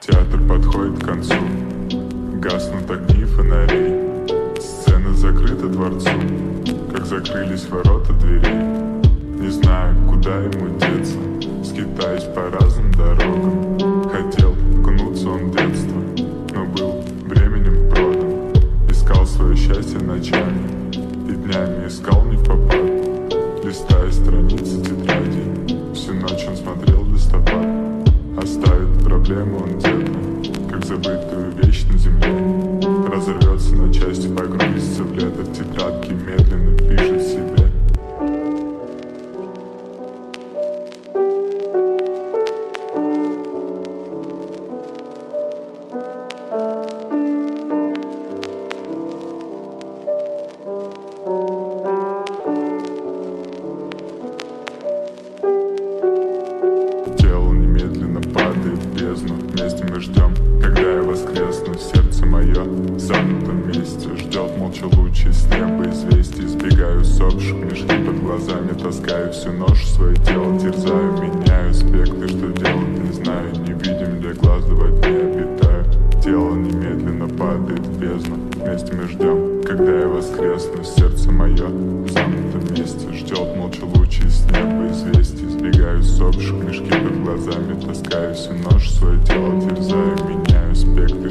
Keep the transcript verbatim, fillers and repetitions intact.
Театр подходит к концу, гаснут огни фонарей. Сцена закрыта дворцу, как закрылись ворота дверей. Не знаю, куда ему деться, скитаюсь по разным дорогам. Хотел окунуться он в детство, но был временем продан. Искал свое счастье ночами и днями искал не впопад. Листая страницы тетради, всю ночь он смотрел в листопад. Оставит проблему он где-то, как забытую вещь на земле. Разорвется на части, погрузится в лето, в тетрадке медленно пишет себе. Тело немедленно падает в бездну. Вместе мы ждем, когда я воскресну. Сердце мое в замкнутом месте ждет молча лучи с неба известий. Избегаю сопших, мешки под глазами таскаю всю ночь, свое тело терзаю. Меняю аспекты, что делать не знаю. Не видим для глаз, да во тьме обитаю. Тело немедленно падает в бездну. Вместе мы ждем, когда я воскресну. Сердце мое в замкнутом месте ждет молча лучи с неба известий. Избегаю сопших, мешки под глазами таскаю всю ночь, свое тело терзаю. Меняю аспект,